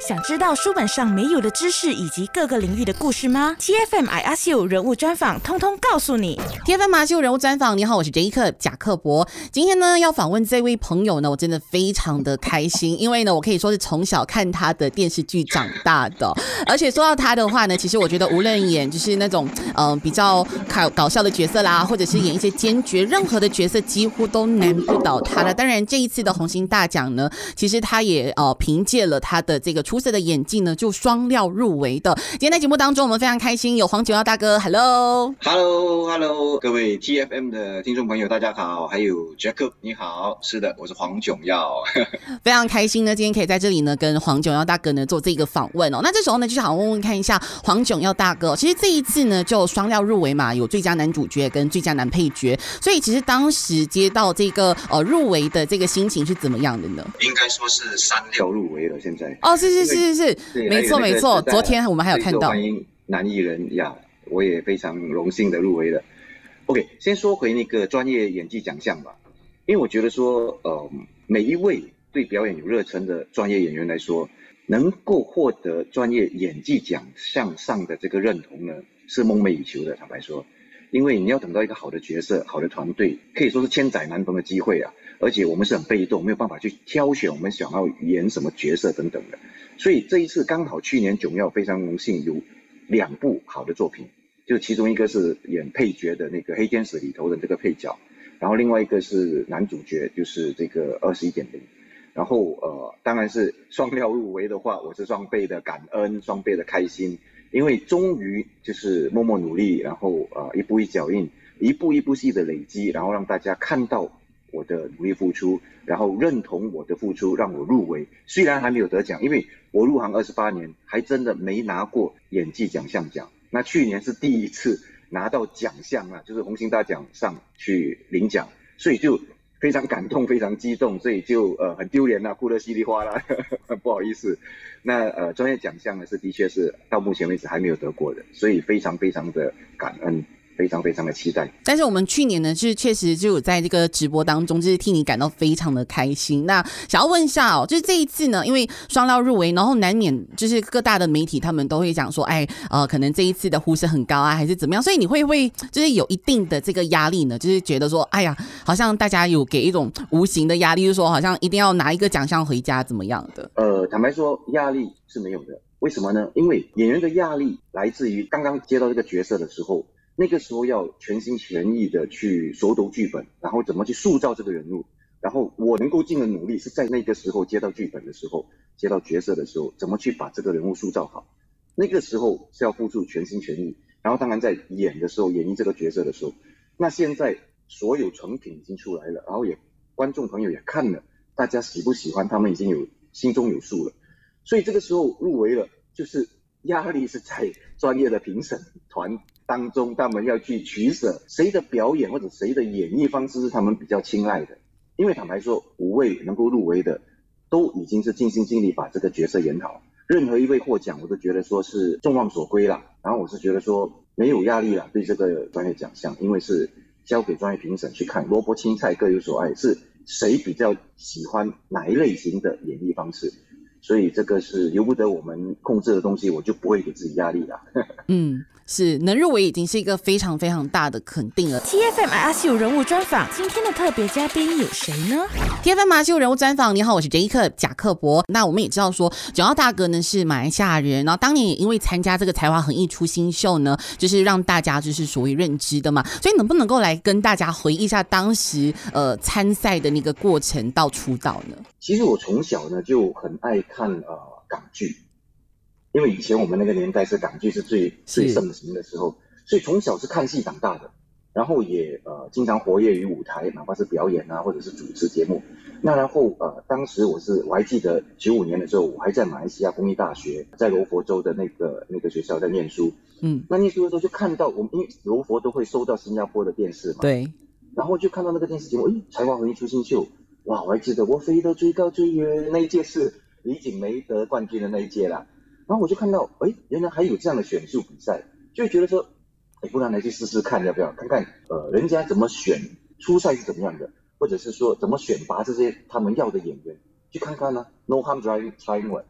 想知道书本上没有的知识以及各个领域的故事吗？ TFM I Ask You 人物专访通通告诉你。 TFM I Ask You 人物专访，你好，我是 Jacob 贾克伯。今天呢要访问这位朋友呢，我真的非常的开心，因为呢我可以说是从小看他的电视剧长大的，而且说到他的话呢，其实我觉得无论演就是那种比较搞笑的角色啦，或者是演一些奸角，任何的角色几乎都难不倒他的。当然这一次的红星大奖呢，其实他也凭借了他的这个出色的演技呢，就双料入围的。今天在节目当中，我们非常开心，有黄九耀大哥 ，Hello， 各位 TFM 的听众朋友，大家好，还有 Jacob 你好，是的，我是黄九耀， 非常开心呢，今天可以在这里呢跟黄九耀大哥呢做这个访问哦。那这时候呢，就想问问看一下黄九耀大哥，其实这一次呢就双料入围嘛，有最佳男主角跟最佳男配角，所以其实当时接到这个入围的这个心情是怎么样的呢？ 应该说是3料入围了，现在哦，是，没错没错，昨天我们还有看到欢迎男艺人呀，我也非常荣幸的入围了。OK， 先说回那个专业演技奖项吧，因为我觉得说每一位对表演有热忱的专业演员来说，能够获得专业演技奖项上的这个认同呢，是梦寐以求的，坦白说。因为你要等到一个好的角色、好的团队，可以说是千载难逢的机会啊！而且我们是很被动，没有办法去挑选我们想要演什么角色等等的。所以这一次刚好去年九耀非常荣幸有2部好的作品，就其中一个是演配角的那个黑天使里头的这个配角，然后另外一个是男主角，就是这个21.0。然后当然是双料入围的话，我是双倍的感恩，双倍的开心。因为终于就是默默努力，然后一步一脚印，一步一步戏的累积，然后让大家看到我的努力付出，然后认同我的付出，让我入围。虽然还没有得奖，因为我入行28年，还真的没拿过演技奖项奖。那去年是第一次拿到奖项啊，就是红星大奖上去领奖，所以就非常感动，非常激动，所以就很丢脸啦，哭得稀里哗啦，不好意思。那专业奖项呢，是的确是到目前为止还没有得过的，所以非常非常的感恩，非常非常的期待。 但是我们去年呢，就是确实就有在这个直播当中，就是替你感到非常的开心。那想要问一下哦，就是这一次呢，因为双料入围，然后难免就是各大的媒体他们都会讲说，可能这一次的呼声很高啊，还是怎么样？所以你会不会就是有一定的这个压力呢？就是觉得说，哎呀，好像大家有给一种无形的压力，就是说好像一定要拿一个奖项回家，怎么样的？ 坦白说，压力是没有的。为什么呢？因为演员的压力来自于刚刚接到这个角色的时候。那个时候要全心全意的去熟读剧本，然后怎么去塑造这个人物，然后我能够尽的努力是在那个时候接到剧本的时候，接到角色的时候，怎么去把这个人物塑造好，那个时候是要付出全心全意。然后当然在演的时候，演绎这个角色的时候，那现在所有成品已经出来了，然后也观众朋友也看了，大家喜不喜欢他们已经有心中有数了，所以这个时候入围了，就是压力是在专业的评审团当中，他们要去取舍谁的表演或者谁的演绎方式是他们比较青睐的。因为坦白说，5位能够入围的都已经是尽心尽力把这个角色演好，任何一位获奖我都觉得说是众望所归啦。然后我是觉得说没有压力啦，对这个专业奖项，因为是交给专业评审去看，萝卜青菜各有所爱，是谁比较喜欢哪一类型的演绎方式，所以这个是由不得我们控制的东西，我就不会给自己压力啦。 是能入围已经是一个非常非常大的肯定了。 TFM I Ask You 人物专访，今天的特别嘉宾有谁呢？ TFM I Ask You 人物专访，你好，我是 Jacob 贾克伯。那我们也知道说九耀大哥呢是马来西亚人，然后当年也因为参加这个才华横溢出新秀呢，就是让大家就是所谓认知的嘛，所以能不能够来跟大家回忆一下当时参赛的那个过程到出道呢？ 其实我从小呢就很爱看港剧，因为以前我们那个年代是港剧是最盛行的时候，所以从小是看戏长大的，然后也经常活跃于舞台，哪怕是表演啊，或者是主持节目。那然后当时我还记得95年的时候，我还在马来西亚公立大学，在柔佛州的那个学校在念书。那念书的时候就看到我们，因为柔佛都会收到新加坡的电视嘛， 对， 然后就看到那个电视节目，才华横溢出新秀，哇，我还记得我飞得最高最远那一届是李锦梅得冠军的那一届啦。然后我就看到，原来还有这样的选秀比赛，就觉得说，不然来去试试看，要不要看看人家怎么选，初赛是怎么样的，或者是说怎么选拔这些他们要的演员，去看看呢？No harm trying one。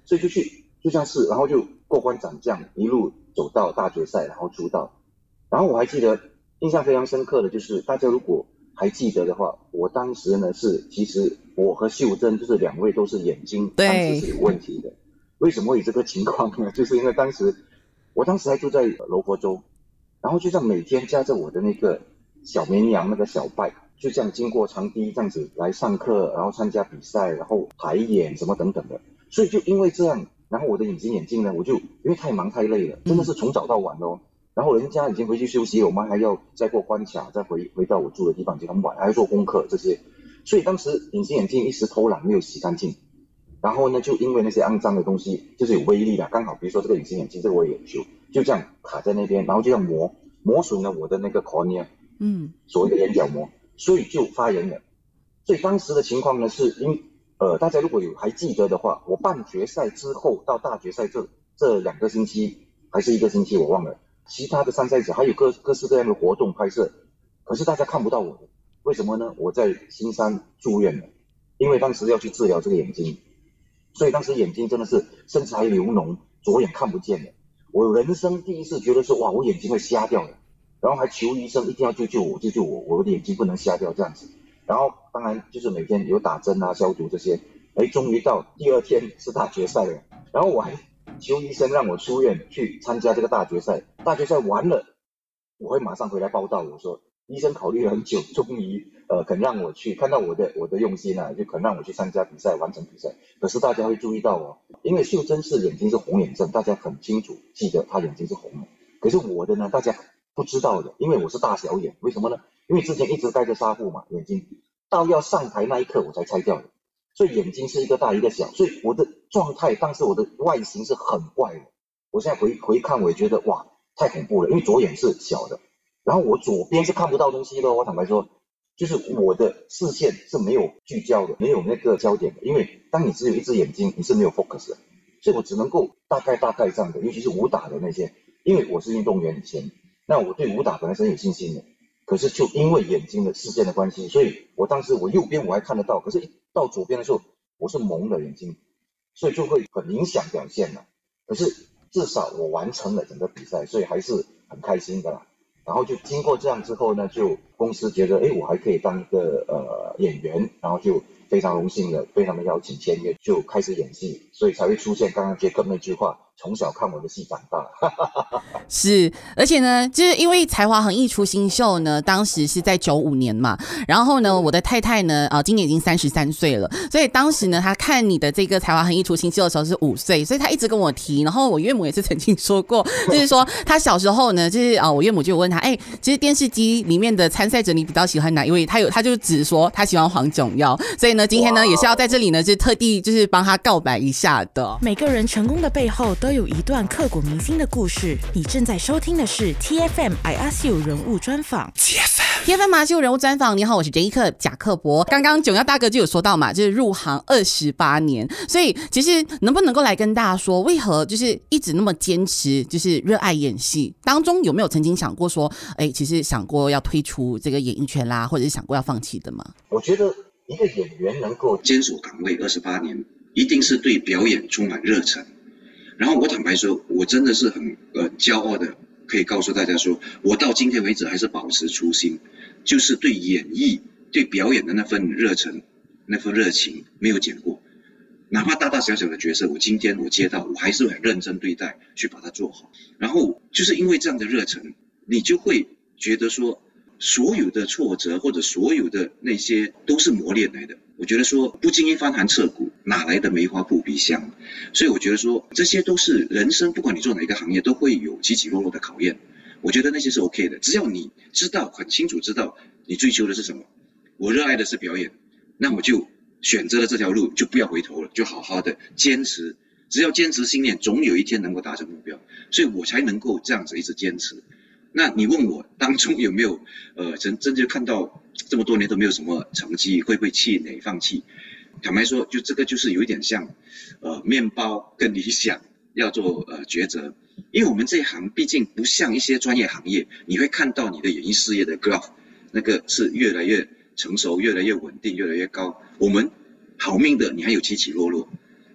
所以就这样试，然后就过关斩将，一路走到大决赛，然后出道。然后我还记得印象非常深刻的就是，大家如果还记得的话，我当时呢其实我和秀珍就是2位都是眼睛当时是有问题的。为什么会有这个情况呢？就是因为我当时还住在柔佛州，然后就这样每天驾着我的那个小绵羊那个小bike，就这样经过长堤这样子来上课，然后参加比赛，然后排演什么等等的。所以就因为这样，然后我的隐形眼镜呢，我就因为太忙太累了，真的是从早到晚哦。然后人家已经回去休息，我们还要再过关卡，再回到我住的地方，就很晚，还要做功课这些。所以当时隐形眼镜一时偷懒没有洗干净，然后呢，就因为那些肮脏的东西，就是有威力的，刚好比如说这个隐形眼镜，这个我也有，就这样卡在那边，然后就这样磨损了我的那个 cornea， 所谓的眼角膜，所以就发炎了。所以当时的情况呢，是大家如果还记得的话，我半决赛之后到大决赛这2个星期还是1个星期我忘了，其他的参赛者还有各式各样的活动拍摄，可是大家看不到我的，为什么呢？我在新山住院了，因为当时要去治疗这个眼睛，所以当时眼睛真的是甚至还流脓，左眼看不见了。我人生第一次觉得说，哇，我眼睛会瞎掉的，然后还求医生一定要救我，我的眼睛不能瞎掉这样子。然后当然就是每天有打针啊、消毒这些，终于到第2天是大决赛了，然后我还求医生让我出院去参加这个大决赛。大决赛完了，我会马上回来报道。我说医生考虑了很久，终于肯让我去，看到我的用心啊，就肯让我去参加比赛，完成比赛。可是大家会注意到哦，因为秀珍是眼睛是红眼症，大家很清楚记得她眼睛是红的。可是我的呢，大家不知道的，因为我是大小眼，为什么呢？因为之前一直戴着纱布嘛，眼睛到要上台那一刻我才拆掉的，所以眼睛是一个大一个小，所以我的状态当时我的外形是很怪的。我现在回看我也觉得哇太恐怖了，因为左眼是小的，然后我左边是看不到东西的。我坦白说，就是我的视线是没有聚焦的，没有那个焦点的，因为当你只有一只眼睛，你是没有 focus 的，所以我只能够大概这样的。尤其是武打的那些，因为我是运动员以前，那我对武打本来是很有信心的，可是就因为眼睛的视线的关系，所以我当时我右边我还看得到，可是一到左边的时候我是蒙的眼睛，所以就会很影响表现了。可是至少我完成了整个比赛，所以还是很开心的啦。然后就经过这样之后呢，就公司觉得我还可以当一个演员，然后就非常荣幸的被他们邀请签约，就开始演戏，所以才会出现刚刚Jacob那句话，从小看我的戏长大。 是，而且呢，就是因为才华横溢出新秀呢，当时是在95年嘛，然后呢，我的太太呢，今年已经33岁了，所以当时呢，她看你的这个才华横溢出新秀的时候是5岁，所以她一直跟我提，然后我岳母也是曾经说过，就是说她小时候呢，就是我岳母就问她，其实电视机里面的参赛者你比较喜欢哪一位？她就只说她喜欢黄炯耀，所以呢，今天呢也是要在这里呢，就特地就是帮她告白一下的。 每个人成功的背后都有一段刻骨铭心的故事。你正在收听的是 TFM I Ask You 人物专访。 TFM I Ask You 人物专访，你好，我是 Jacob 贾克伯。刚刚炯耀大哥就有说到嘛，就是入行28年，所以其实能不能够来跟大家说，为何就是一直那么坚持，就是热爱演戏？当中有没有曾经想过说，其实想过要退出这个演艺圈啦，或者是想过要放弃的吗？ 我觉得一个演员能够坚守岗位28年，一定是对表演充满热忱。然后我坦白说，我真的是很骄傲的，可以告诉大家说，我到今天为止还是保持初心，就是对演艺、对表演的那份热忱、那份热情没有减过。哪怕大大小小的角色，我今天我接到，我还是很认真对待，去把它做好。然后就是因为这样的热忱，你就会觉得说，所有的挫折或者所有的那些都是磨练来的。我觉得说不经一番寒彻骨，哪来的梅花扑鼻香？所以我觉得说这些都是人生，不管你做哪一个行业，都会有起起落落的考验。我觉得那些是 OK 的，只要你知道很清楚知道你追求的是什么。我热爱的是表演，那我就选择了这条路，就不要回头了，就好好的坚持。只要坚持信念，总有一天能够达成目标，所以我才能够这样子一直坚持。那你问我当中有没有真就看到这么多年都没有什么成绩，会不会气馁放弃？坦白说，就这个就是有一点像面包跟理想要做抉择。因为我们这一行毕竟不像一些专业行业，你会看到你的演艺事业的 graph 那个是越来越成熟，越来越稳定，越来越高。我们好命的你还有起起落落，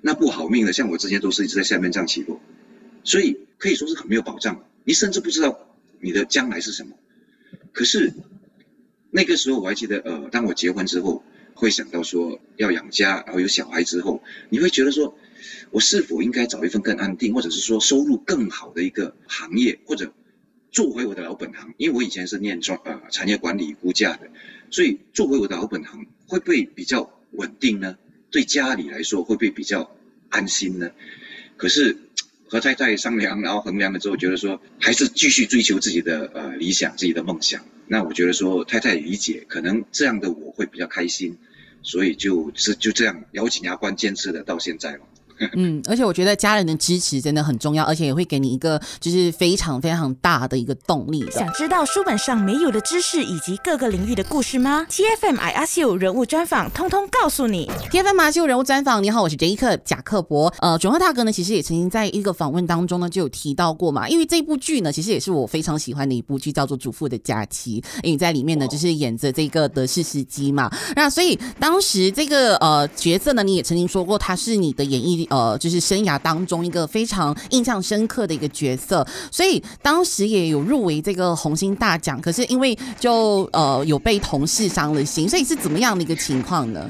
那不好命的，像我之前都是一直在下面这样起落，所以可以说是很没有保障，你甚至不知道你的将来是什么。可是那个时候我还记得，当我结婚之后，会想到说要养家，然后有小孩之后，你会觉得说，我是否应该找一份更安定，或者是说收入更好的一个行业，或者做回我的老本行？因为我以前是念产业管理估价的，所以做回我的老本行会不会比较稳定呢？对家里来说会不会比较安心呢？可是和太太商量，然后衡量了之后，觉得说还是继续追求自己的理想、自己的梦想。那我觉得说太太也理解，可能这样的我会比较开心，所以就这样咬紧牙关坚持的到现在了。 而且我觉得家人的支持真的很重要，而且也会给你一个就是非常非常大的一个动力的。 想知道书本上没有的知识以及各个领域的故事吗？ TFM I Ask You 人物专访通通告诉你。 TFM I Ask You 人物专访，你好，我是 Jacob 贾克伯。准赫大哥呢其实也曾经在一个访问当中呢就有提到过嘛，因为这部剧呢其实也是我非常喜欢的一部剧，叫做《主妇的假期》，因为在里面呢就是演着这个德式司机嘛。那所以当时这个角色呢你也曾经说过他是你的演艺就是生涯当中一个非常印象深刻的一个角色，所以当时也有入围这个红星大奖，可是因为就有被同事伤了心，所以是怎么样的一个情况呢？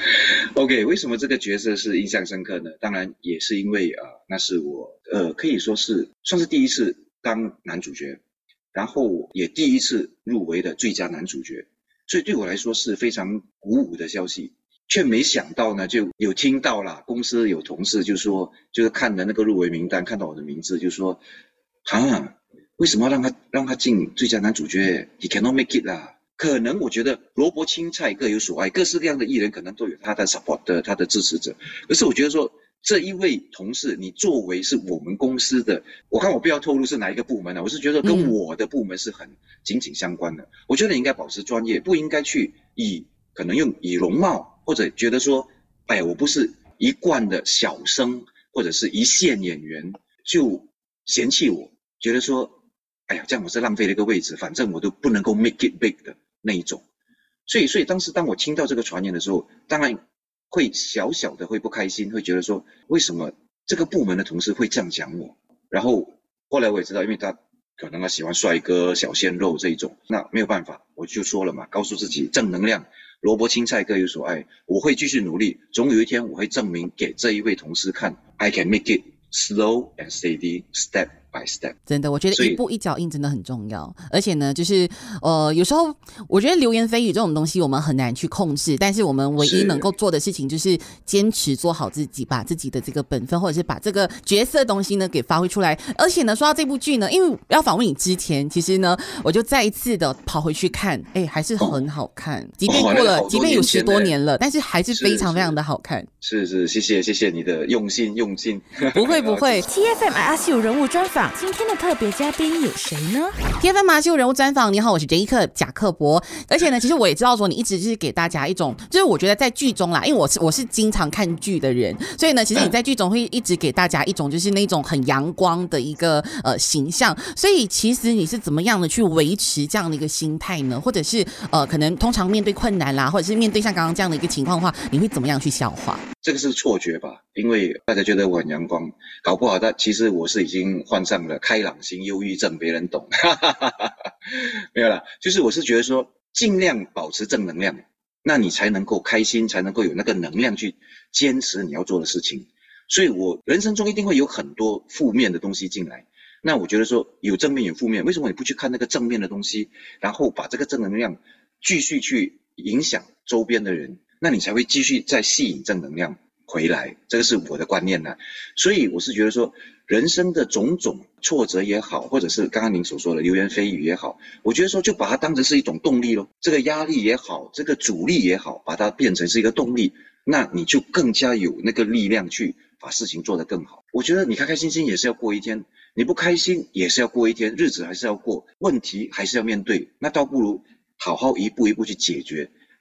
OK， 为什么这个角色是印象深刻呢？当然也是因为那是我可以说是算是第一次当男主角，然后也第一次入围的最佳男主角，所以对我来说是非常鼓舞的消息。却没想到呢，就有听到啦，公司有同事就说，就是看了那个入围名单，看到我的名字，就说，为什么让他进最佳男主角 ？He cannot make it 啦。可能我觉得萝卜青菜各有所爱，各式各样的艺人可能都有他的 support 他的支持者。可是我觉得说，这一位同事，你作为是我们公司的，我看我不要透露是哪一个部门了，我是觉得跟我的部门是很紧紧相关的。我觉得你应该保持专业，不应该去可能以容貌。或者觉得说，哎呀，我不是一贯的小生或者是一线演员，就嫌弃我，觉得说，哎呀，这样我是浪费了一个位置，反正我都不能够 make it big 的那一种。所以当时当我听到这个传言的时候，当然会小小的会不开心，会觉得说，为什么这个部门的同事会这样讲我？然后后来我也知道，因为他可能他喜欢帅哥、小鲜肉这一种，那没有办法，我就说了嘛，告诉自己正能量。萝卜青菜各有所爱，我会继续努力，总有一天我会证明给这一位同事看 I can make it slow and steady, step by step。 真的，我觉得一步一脚印真的很重要。而且呢，就是有时候我觉得流言蜚语这种东西我们很难去控制，但是我们唯一能够做的事情就是坚持做好自己，把自己的这个本分或者是把这个角色的东西呢给发挥出来。而且呢，说到这部剧呢，因为要访问你之前，其实呢我就再一次的跑回去看，还是很好看，即便过了即便有10多年了，但是还是非常非常的好看。 是，谢谢你的用心。 不会 TFM I Ask You 人物专访，今天的特别嘉宾有谁呢？ TFM I Ask You 人物专访，你好，我是 Jacob 贾克伯。而且呢，其实我也知道说你一直就是给大家一种，就是我觉得在剧中啦，因为我是经常看剧的人，所以呢，其实你在剧中会一直给大家一种就是那种很阳光的一个形象。所以其实你是怎么样的去维持这样的一个心态呢？或者是可能通常面对困难啦，或者是面对像刚刚这样的一个情况的话，你会怎么样去消化？ 这个是错觉吧，因为大家觉得我很阳光，搞不好其实我是已经患上了开朗型忧郁症，别人懂。没有啦，就是我是觉得说尽量保持正能量，那你才能够开心，才能够有那个能量去坚持你要做的事情。所以我人生中一定会有很多负面的东西进来，那我觉得说有正面有负面，为什么你不去看那个正面的东西，然后把这个正能量继续去影响周边的人，那你才会继续再吸引正能量回来，这个是我的观念呢。所以我是觉得说人生的种种挫折也好，或者是刚刚您所说的流言蜚语也好，我觉得说就把它当成是一种动力咯，这个压力也好，这个阻力也好，把它变成是一个动力，那你就更加有那个力量去把事情做得更好。我觉得你开开心心也是要过一天，你不开心也是要过一天，日子还是要过，问题还是要面对，那倒不如好好一步一步去解决，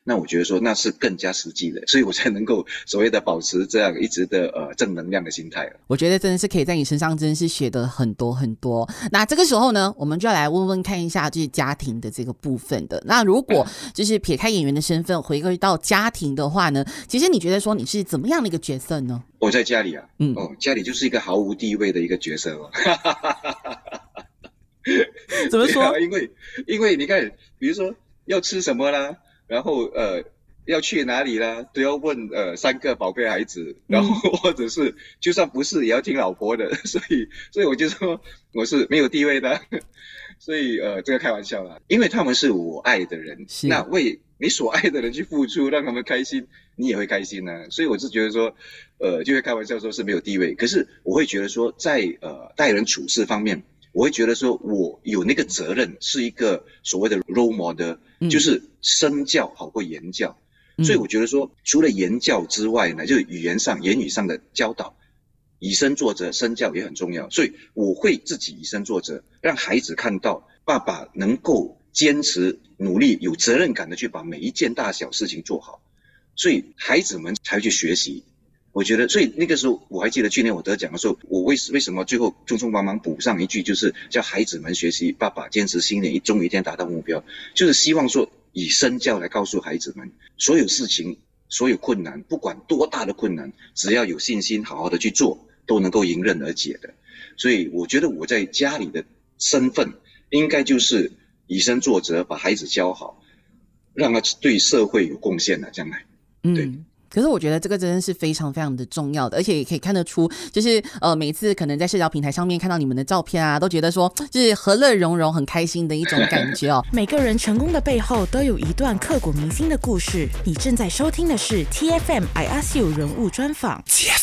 那我觉得说那是更加实际的，所以我才能够所谓的保持这样一直的正能量的心态。 我觉得真的是可以在你身上真的是学得很多很多。那这个时候呢，我们就要来问问看一下就是家庭的这个部分的。那如果就是撇开演员的身份回归到家庭的话呢，其实你觉得说你是怎么样的一个角色呢？ 我在家里啊，家里就是一个毫无地位的一个角色哦。 怎么说？ 啊、因为你看，比如说要吃什么啦，然后要去哪里啦，都要问3个宝贝孩子，然后或者是就算不是也要听老婆的，所以我就说我是没有地位的，所以这个开玩笑啦，因为他们是我爱的人，那为你所爱的人去付出，让他们开心，你也会开心啊，所以我是觉得说就会开玩笑说是没有地位，可是我会觉得说在待人处事方面，我会觉得说我有那个责任，是一个所谓的 role model，就是身教好过言教。所以我觉得说除了言教之外呢，就是言语上的教导，以身作则，身教也很重要。所以我会自己以身作则，让孩子看到爸爸能够坚持努力有责任感的去把每一件大小事情做好，所以孩子们才会去学习。我觉得所以那个时候我还记得去年我得奖的时候，我为什么最后匆匆忙忙补上一句，就是叫孩子们学习爸爸坚持信念，终有一天达到目标，就是希望说以身教来告诉孩子们，所有事情所有困难，不管多大的困难，只要有信心好好的去做，都能够迎刃而解的。所以我觉得我在家里的身份应该就是以身作则，把孩子教好，让他对社会有贡献的将来。对。 可是我觉得这个真的是非常非常的重要的，而且也可以看得出，就是每次可能在社交平台上面看到你们的照片啊，都觉得说就是和乐融融，很开心的一种感觉哦。 每个人成功的背后都有一段刻骨铭心的故事。你正在收听的是 TFM I Ask You 人物专访。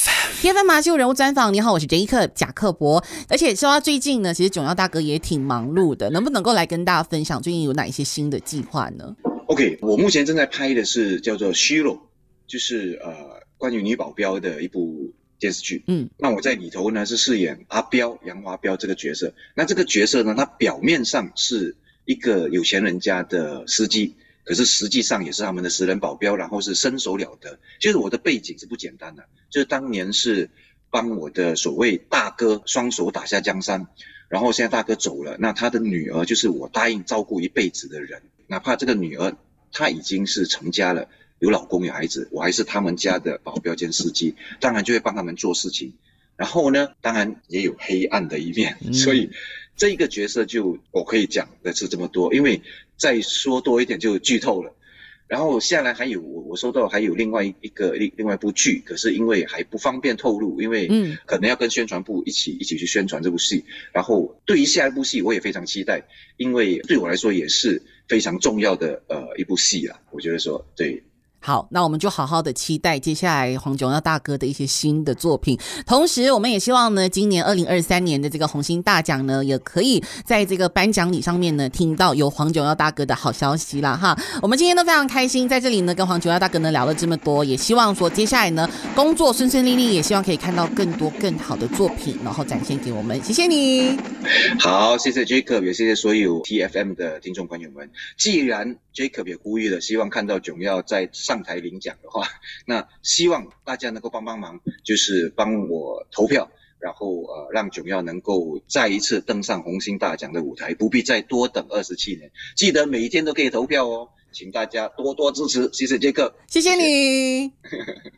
TFM I Ask You 人物专访，你好，我是Jacob贾克伯。而且说到最近呢，其实囧耀大哥也挺忙碌的，能不能够来跟大家分享最近有哪一些新的计划呢 ？OK， 我目前正在拍的是叫做《虚弱》。就是关于女保镖的一部电视剧。那我在里头呢是饰演阿彪杨华彪这个角色。那这个角色呢，他表面上是一个有钱人家的司机，可是实际上也是他们的私人保镖，然后是身手了得。就是我的背景是不简单的，就是当年是帮我的所谓大哥双手打下江山，然后现在大哥走了，那他的女儿就是我答应照顾一辈子的人，哪怕这个女儿她已经是成家了，有老公有孩子，我还是他们家的保镖兼司机，当然就会帮他们做事情。然后呢，当然也有黑暗的一面，所以这一个角色就我可以讲的是这么多，因为再说多一点就剧透了。然后下来还有我收到还有另外一部剧，可是因为还不方便透露，因为可能要跟宣传部一起去宣传这部戏。然后对于下一部戏我也非常期待，因为对我来说也是非常重要的一部戏啦，我觉得说对。 好，那我们就好好的期待接下来黄囧耀大哥的一些新的作品。同时我们也希望呢，今年2023年的这个红星大奖呢，也可以在这个颁奖礼上面呢听到有黄囧耀大哥的好消息啦哈。我们今天都非常开心在这里呢跟黄囧耀大哥呢聊了这么多，也希望说接下来呢工作顺顺利利，也希望可以看到更多更好的作品，然后展现给我们。谢谢你。 好，谢谢 Jacob， 也谢谢所有 TFM 的听众朋友们。既然 Jacob 也呼吁了，希望看到囧耀在上台领奖的话，那希望大家能够帮忙，就是帮我投票，然后让囧耀能够再一次登上红星大奖的舞台，不必再多等27年。记得每一天都可以投票哦，请大家多多支持，谢谢 Jacob， 谢谢你。